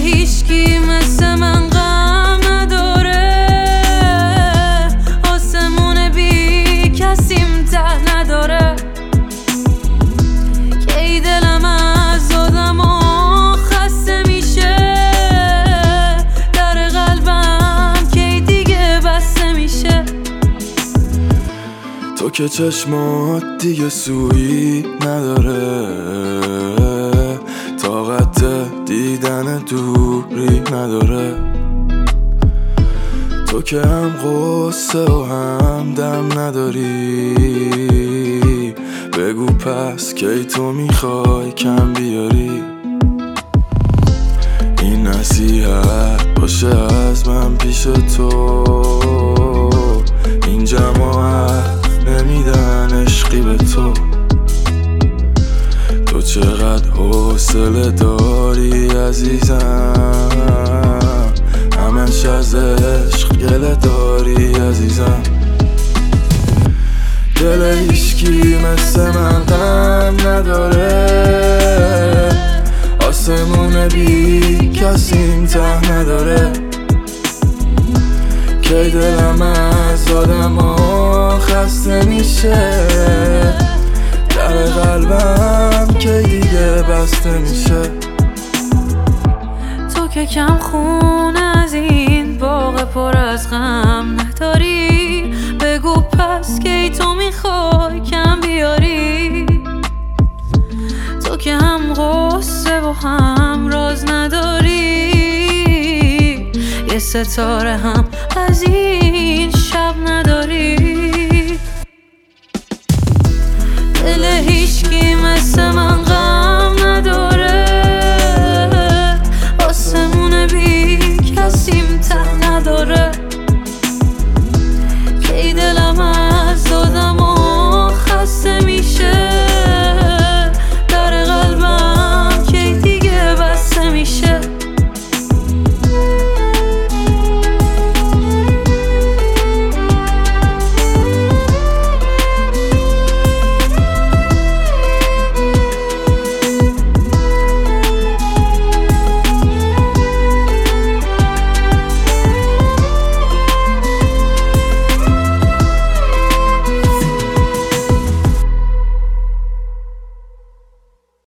هیچکی مثل من غم نداره، آسمون بی کسیم ته نداره. کی دلم از آدما خسته میشه، در قلبم کی دیگه بسته میشه. تو که چشمات دیگه سویی نداره، طاقت دیدن دوری نداره. تو که هم غصه و هم دم نداری، بگو پس کی تو میخوای کم بیاری. این نصیحت باشه از من پیش تو، این جماعت نمیدن عشقی به تو. تو چقدر حوصله داری عزیزم، همش از عشق گله داری عزیزم. دل هیچکی مثل من غم نداره، آسمون بی کسیم ته نداره. کی دلم از آدما خسته میشه، در قلبم کی دیگه بسته میشه. تو که کم خون از این باغ پر از غم نداری، بگو پس کی تو میخوای کم بیاری. تو که هم غصه و هم راز نداری، یه ستاره هم از این